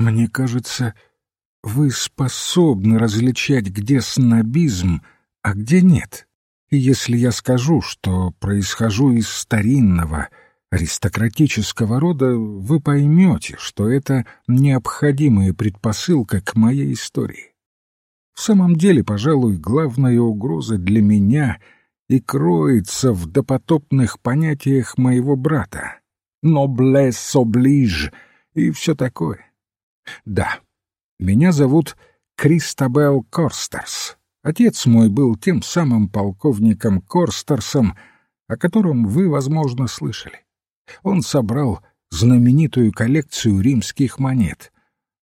Мне кажется, вы способны различать, где снобизм, а где нет. И если я скажу, что происхожу из старинного, аристократического рода, вы поймете, что это необходимая предпосылка к моей истории. В самом деле, пожалуй, главная угроза для меня и кроется в допотопных понятиях моего брата. «Noblesse oblige» и все такое. Да, меня зовут Кристобел Корстерс. Отец мой был тем самым полковником Корстерсом, о котором вы, возможно, слышали. Он собрал знаменитую коллекцию римских монет.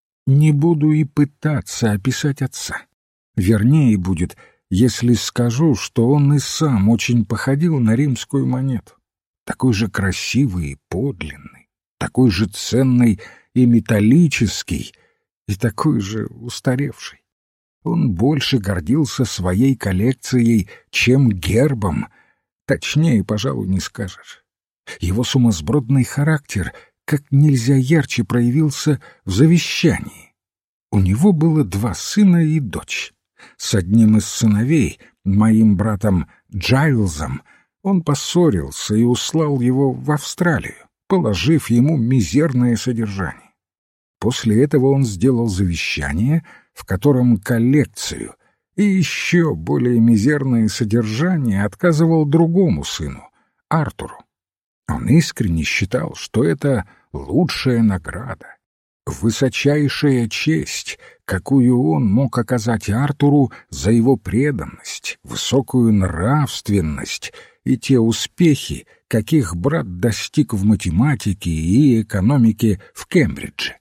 Не буду и пытаться описать отца. Вернее будет, если скажу, что он и сам очень походил на римскую монету. Такой же красивый и подлинный, такой же ценный и металлический, и такой же устаревший. Он больше гордился своей коллекцией, чем гербом. Точнее, пожалуй, не скажешь. Его сумасбродный характер как нельзя ярче проявился в завещании. У него было 2 сына и дочь. С одним из сыновей, моим братом Джайлзом, он поссорился и услал его в Австралию, положив ему мизерное содержание. После этого он сделал завещание, в котором коллекцию и еще более мизерное содержание отказывал другому сыну, Артуру. Он искренне считал, что это лучшая награда, высочайшая честь, какую он мог оказать Артуру за его преданность, высокую нравственность и те успехи, каких брат достиг в математике и экономике в Кембридже.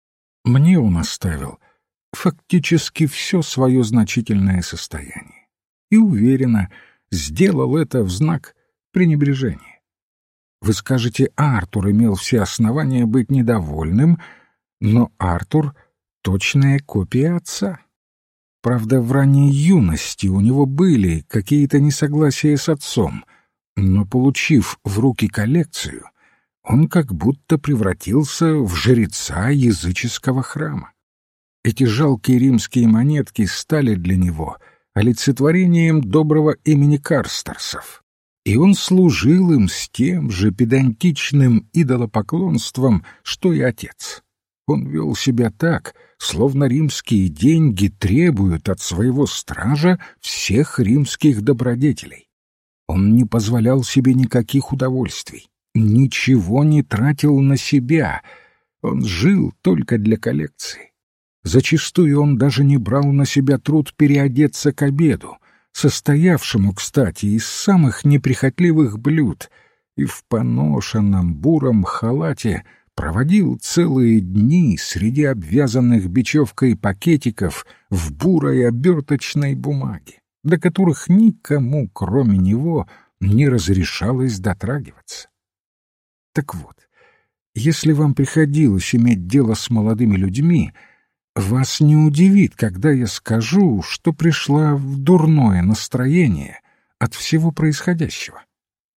Мне он оставил фактически все свое значительное состояние и, уверенно, сделал это в знак пренебрежения. Вы скажете, Артур имел все основания быть недовольным, но Артур — точная копия отца. Правда, в ранней юности у него были какие-то несогласия с отцом, но, получив в руки коллекцию, он как будто превратился в жреца языческого храма. Эти жалкие римские монетки стали для него олицетворением доброго имени Карстерсов, и он служил им с тем же педантичным идолопоклонством, что и отец. Он вел себя так, словно римские деньги требуют от своего стража всех римских добродетелей. Он не позволял себе никаких удовольствий, ничего не тратил на себя, он жил только для коллекции. Зачастую он даже не брал на себя труд переодеться к обеду, состоявшему, кстати, из самых неприхотливых блюд, и в поношенном буром халате проводил целые дни среди обвязанных бечевкой пакетиков в бурой оберточной бумаге, до которых никому, кроме него, не разрешалось дотрагиваться. Так вот, если вам приходилось иметь дело с молодыми людьми, вас не удивит, когда я скажу, что пришла в дурное настроение от всего происходящего.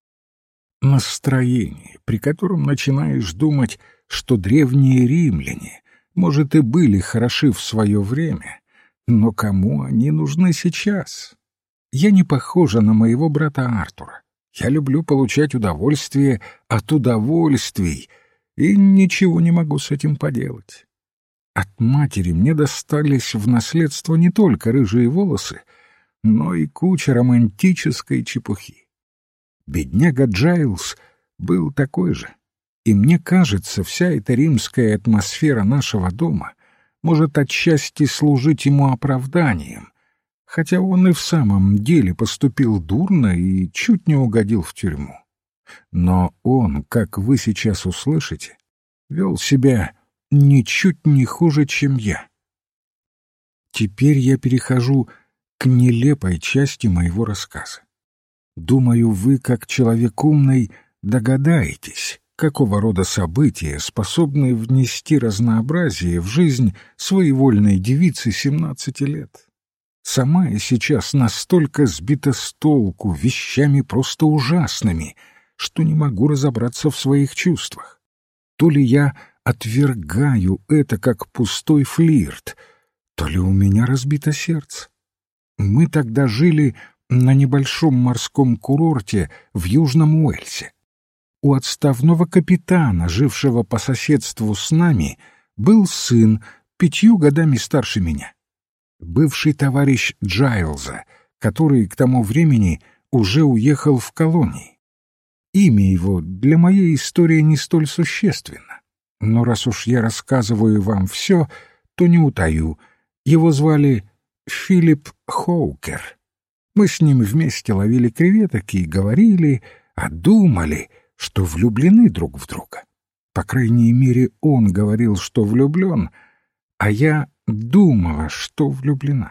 Настроение, при котором начинаешь думать, что древние римляне, может, и были хороши в свое время, но кому они нужны сейчас? Я не похожа на моего брата Артура. Я люблю получать удовольствие от удовольствий, и ничего не могу с этим поделать. От матери мне достались в наследство не только рыжие волосы, но и куча романтической чепухи. Бедняга Джайлз был такой же, и мне кажется, вся эта римская атмосфера нашего дома может отчасти служить ему оправданием, хотя он и в самом деле поступил дурно и чуть не угодил в тюрьму. Но он, как вы сейчас услышите, вел себя ничуть не хуже, чем я. Теперь я перехожу к нелепой части моего рассказа. Думаю, вы, как человек умный, догадаетесь, какого рода события способны внести разнообразие в жизнь своевольной девицы 17 лет. Сама я сейчас настолько сбита с толку вещами просто ужасными, что не могу разобраться в своих чувствах. То ли я отвергаю это как пустой флирт, то ли у меня разбито сердце. Мы тогда жили на небольшом морском курорте в Южном Уэльсе. У отставного капитана, жившего по соседству с нами, был сын, 5 годами старше меня. Бывший товарищ Джайлза, который к тому времени уже уехал в колонии. Имя его для моей истории не столь существенно, но раз уж я рассказываю вам все, то не утаю. Его звали Филипп Хоукер. Мы с ним вместе ловили креветок и говорили, а думали, что влюблены друг в друга. По крайней мере, он говорил, что влюблен, а я думала, что влюблена.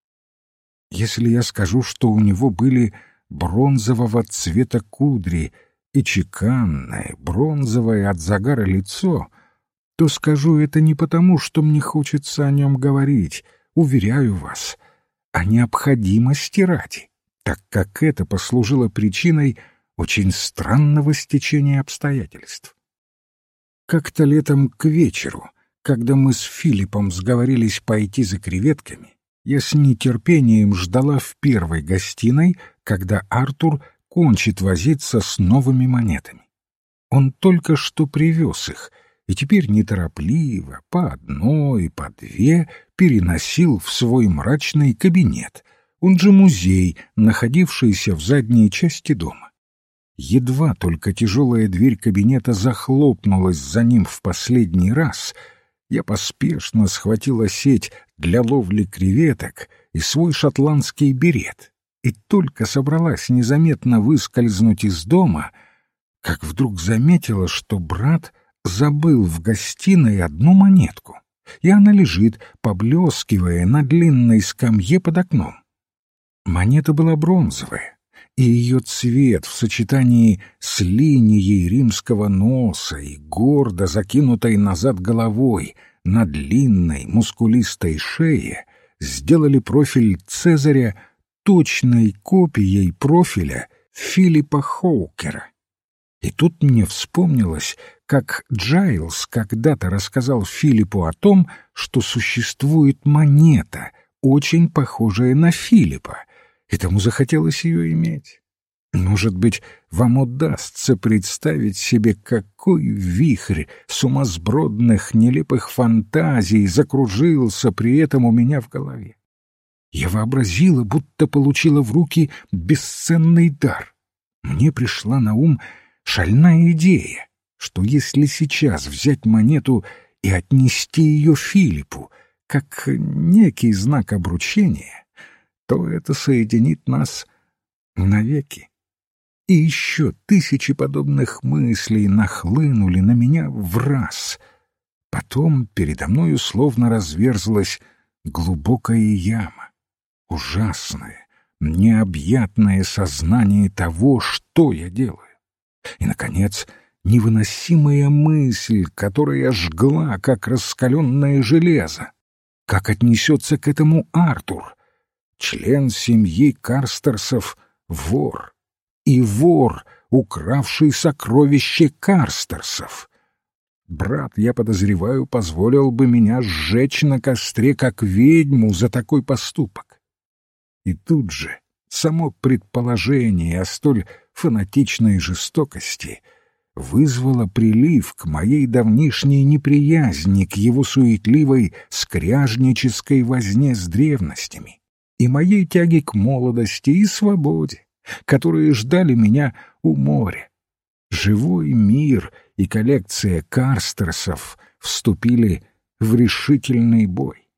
Если я скажу, что у него были бронзового цвета кудри и чеканное, бронзовое от загара лицо, то скажу это не потому, что мне хочется о нем говорить, уверяю вас, а необходимости ради, так как это послужило причиной очень странного стечения обстоятельств. Как-то летом к вечеру, когда мы с Филиппом сговорились пойти за креветками, я с нетерпением ждала в первой гостиной, когда Артур кончит возиться с новыми монетами. Он только что привез их, и теперь неторопливо, по одной, по две, переносил в свой мрачный кабинет, он же музей, находившийся в задней части дома. Едва только тяжелая дверь кабинета захлопнулась за ним в последний раз, я поспешно схватила сеть для ловли креветок и свой шотландский берет, и только собралась незаметно выскользнуть из дома, как вдруг заметила, что брат забыл в гостиной одну монетку, и она лежит, поблескивая на длинной скамье под окном. Монета была бронзовая, и ее цвет в сочетании с линией римского носа и гордо закинутой назад головой на длинной мускулистой шее сделали профиль Цезаря точной копией профиля Филиппа Хоукера. И тут мне вспомнилось, как Джайлз когда-то рассказал Филиппу о том, что существует монета, очень похожая на Филиппа, и тому захотелось ее иметь. Может быть, вам удастся представить себе, какой вихрь сумасбродных, нелепых фантазий закружился при этом у меня в голове. Я вообразила, будто получила в руки бесценный дар. Мне пришла на ум шальная идея, что если сейчас взять монету и отнести ее Филиппу, как некий знак обручения, то это соединит нас навеки. И еще 1000 подобных мыслей нахлынули на меня враз. Потом передо мною словно разверзлась глубокая яма, ужасное, необъятное сознание того, что я делаю. И, наконец, невыносимая мысль, которая жгла, как раскаленное железо. Как отнесется к этому Артур? Член семьи Карстерсов — вор. И вор, укравший сокровище Карстерсов. Брат, я подозреваю, позволил бы меня сжечь на костре, как ведьму, за такой поступок. И тут же само предположение о столь фанатичной жестокости вызвало прилив к моей давнишней неприязни, к его суетливой скряжнической возне с древностями и моей тяге к молодости и свободе, которые ждали меня у моря. Живой мир и коллекция Карстерсов вступили в решительный бой.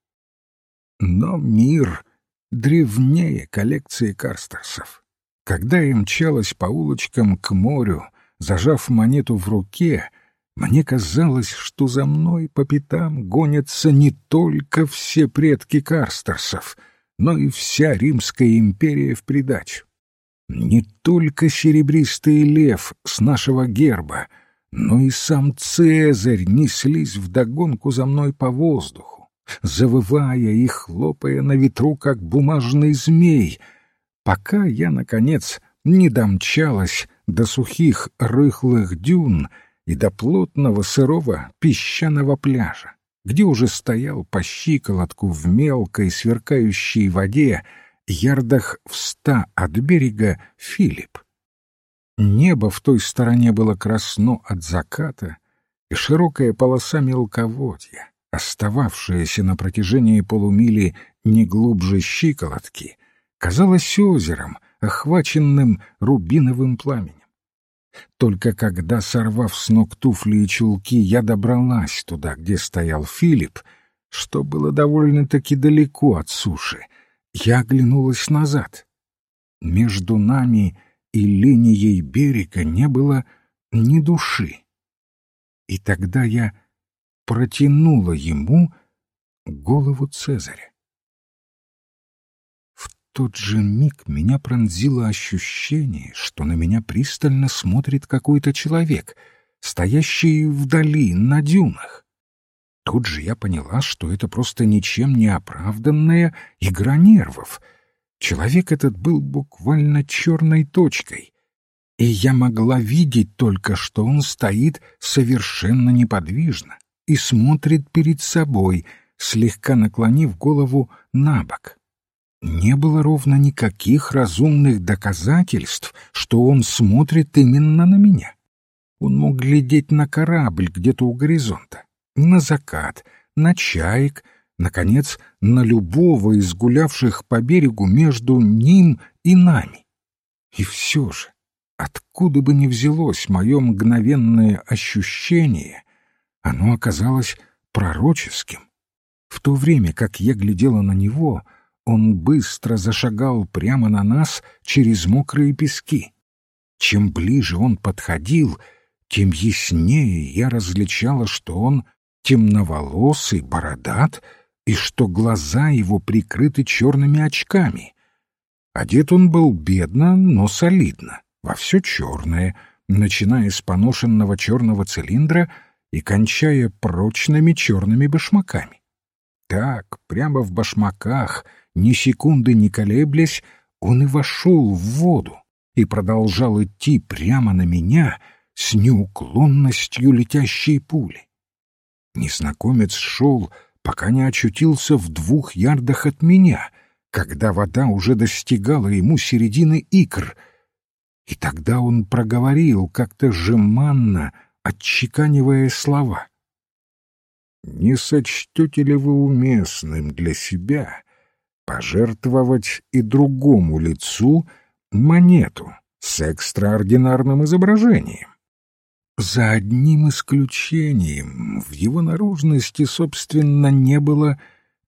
Но мир древнее коллекции Карстерсов. Когда я мчалась по улочкам к морю, зажав монету в руке, мне казалось, что за мной по пятам гонятся не только все предки Карстерсов, но и вся Римская империя в придачу. Не только серебристый лев с нашего герба, но и сам Цезарь неслись вдогонку за мной по воздуху, завывая и хлопая на ветру, как бумажный змей, пока я, наконец, не домчалась до сухих рыхлых дюн и до плотного сырого песчаного пляжа, где уже стоял по щиколотку в мелкой сверкающей воде ярдах в 100 от берега Филипп. Небо в той стороне было красно от заката, и широкая полоса мелководья, остававшаяся на протяжении полумили не глубже щиколотки, казалась озером, охваченным рубиновым пламенем. Только когда, сорвав с ног туфли и чулки, я добралась туда, где стоял Филипп, что было довольно-таки далеко от суши, я оглянулась назад. Между нами и линией берега не было ни души. И тогда я протянула ему голову Цезаря. В тот же миг меня пронзило ощущение, что на меня пристально смотрит какой-то человек, стоящий вдали, на дюнах. Тут же я поняла, что это просто ничем не оправданная игра нервов. Человек этот был буквально черной точкой, и я могла видеть только, что он стоит совершенно неподвижно и смотрит перед собой, слегка наклонив голову набок. Не было ровно никаких разумных доказательств, что он смотрит именно на меня. Он мог глядеть на корабль где-то у горизонта, на закат, на чаек, наконец, на любого из гулявших по берегу между ним и нами. И все же, откуда бы ни взялось мое мгновенное ощущение, оно оказалось пророческим. В то время, как я глядела на него, он быстро зашагал прямо на нас через мокрые пески. Чем ближе он подходил, тем яснее я различала, что он темноволосый, бородат, и что глаза его прикрыты черными очками. Одет он был бедно, но солидно, во все черное, начиная с поношенного черного цилиндра и кончая прочными черными башмаками. Так, прямо в башмаках, ни секунды не колеблясь, он и вошел в воду и продолжал идти прямо на меня с неуклонностью летящей пули. Незнакомец шел, пока не очутился в 2 ярдах от меня, когда вода уже достигала ему середины икр. И тогда он проговорил, как-то жеманно, отчеканивая слова. «Не сочтете ли вы уместным для себя пожертвовать и другому лицу монету с экстраординарным изображением?» За одним исключением: в его наружности, собственно, не было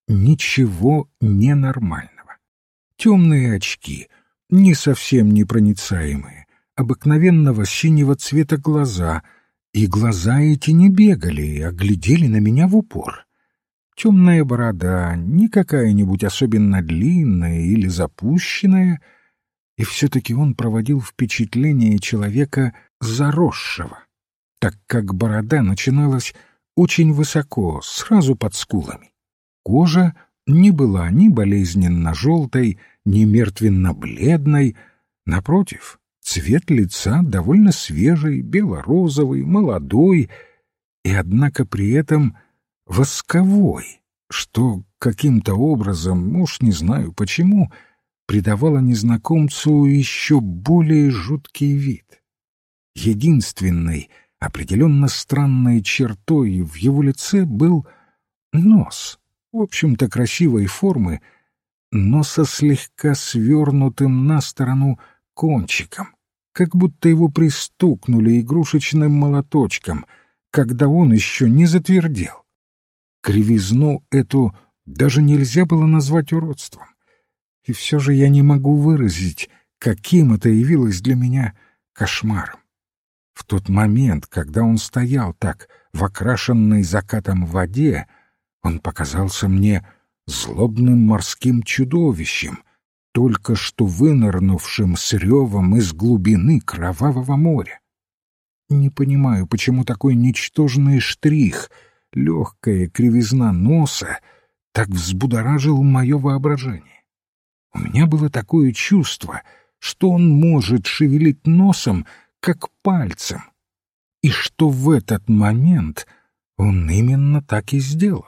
ничего ненормального. Темные очки, не совсем непроницаемые, обыкновенного синего цвета глаза, и глаза эти не бегали, а глядели на меня в упор. Темная борода, не какая-нибудь особенно длинная или запущенная, и все-таки он проводил впечатление человека заросшего, так как борода начиналась очень высоко, сразу под скулами. Кожа не была ни болезненно-желтой, ни мертвенно-бледной. Напротив, цвет лица довольно свежий, бело-розовый, молодой, и, однако, при этом восковой, что каким-то образом, уж не знаю почему, придавало незнакомцу еще более жуткий вид. Единственной, определенно странной чертой в его лице был нос, в общем-то красивой формы, но со слегка свернутым на сторону кончиком, как будто его пристукнули игрушечным молоточком, когда он еще не затвердел. Кривизну эту даже нельзя было назвать уродством. И все же я не могу выразить, каким это явилось для меня кошмаром. В тот момент, когда он стоял так в окрашенной закатом воде, он показался мне злобным морским чудовищем, только что вынырнувшим с ревом из глубины кровавого моря. Не понимаю, почему такой ничтожный штрих, легкая кривизна носа, так взбудоражил мое воображение. У меня было такое чувство, что он может шевелить носом, как пальцем. и что в этот момент он именно так и сделал.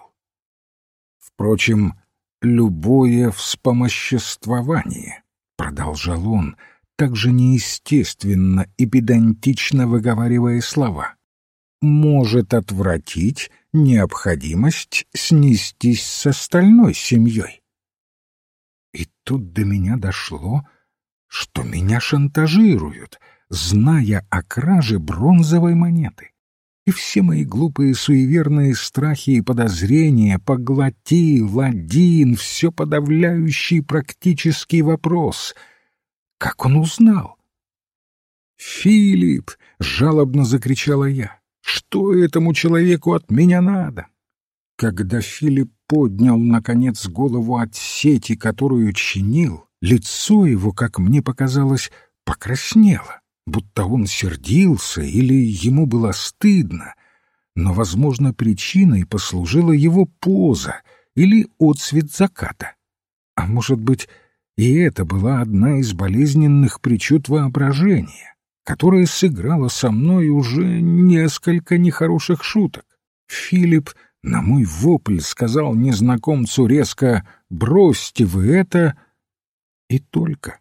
Впрочем, любое вспомоществование, продолжал он, также неестественно и педантично выговаривая слова, может отвратить необходимость снестись с остальной семьей. И тут до меня дошло, что меня шантажируют, зная о краже бронзовой монеты. И все мои глупые суеверные страхи и подозрения поглотил один все подавляющий практический вопрос. Как он узнал? «Филипп!» — жалобно закричала я. «Что этому человеку от меня надо?» Когда Филипп поднял, наконец, голову от сети, которую чинил, лицо его, как мне показалось, покраснело, будто он сердился или ему было стыдно, но, возможно, причиной послужила его поза или отсвет заката. А может быть, и это была одна из болезненных причуд воображения, которая сыграла со мной уже несколько нехороших шуток. Филипп на мой вопль сказал незнакомцу резко «бросьте вы это» и только.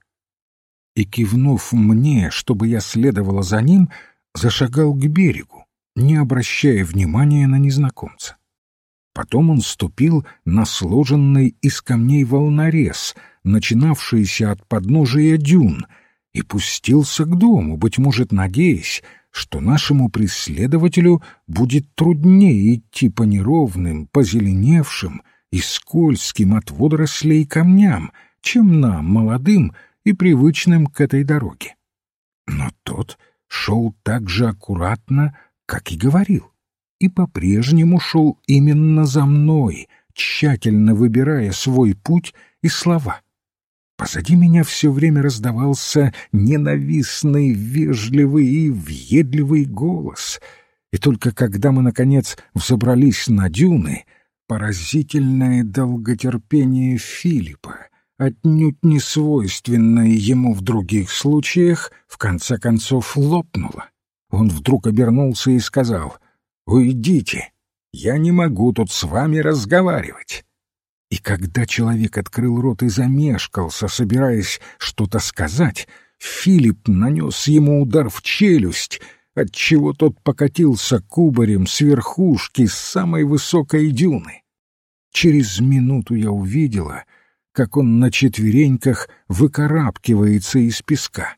И, кивнув мне, чтобы я следовала за ним, зашагал к берегу, не обращая внимания на незнакомца. Потом он ступил на сложенный из камней волнорез, начинавшийся от подножия дюн, и пустился к дому, быть может, надеясь, что нашему преследователю будет труднее идти по неровным, позеленевшим и скользким от водорослей камням, чем нам, молодым и привычным к этой дороге. Но тот шел так же аккуратно, как и говорил, и по-прежнему шел именно за мной, тщательно выбирая свой путь и слова. Позади меня все время раздавался ненавистный, вежливый и въедливый голос, и только когда мы, наконец, взобрались на дюны, поразительное долготерпение Филиппа, отнюдь не свойственное ему в других случаях, в конце концов лопнуло. Он вдруг обернулся и сказал: «Уйдите, я не могу тут с вами разговаривать». И когда человек открыл рот и замешкался, собираясь что-то сказать, Филипп нанес ему удар в челюсть, отчего тот покатился кубарем с верхушки самой высокой дюны. Через минуту я увидела, как он на четвереньках выкарабкивается из песка.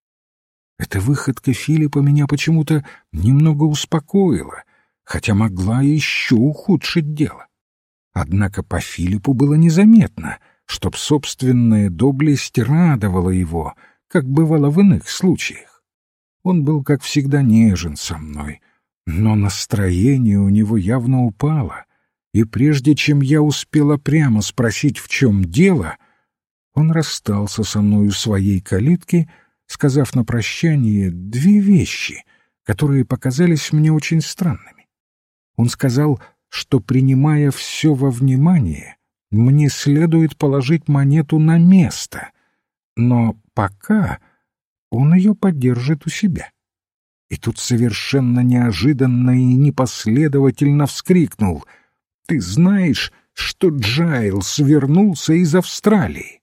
Эта выходка Филиппа меня почему-то немного успокоила, хотя могла еще ухудшить дело. Однако по Филиппу было незаметно, чтоб собственная доблесть радовала его, как бывало в иных случаях. Он был, как всегда, нежен со мной, но настроение у него явно упало, и прежде чем я успела прямо спросить, в чем дело, он расстался со мной у своей калитки, сказав на прощание две вещи, которые показались мне очень странными. Он сказал, что, принимая все во внимание, мне следует положить монету на место, но пока он ее подержит у себя. И тут совершенно неожиданно и непоследовательно вскрикнул: «Ты знаешь, что Джайлс вернулся из Австралии?»